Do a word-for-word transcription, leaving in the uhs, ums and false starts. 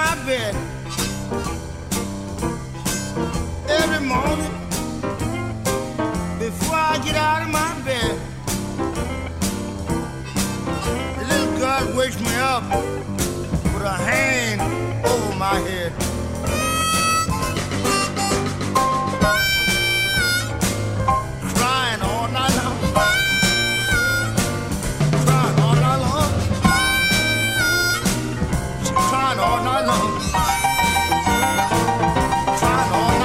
my bed every morning before I get out of my bed. The little girl wakes me up with her hand over my head.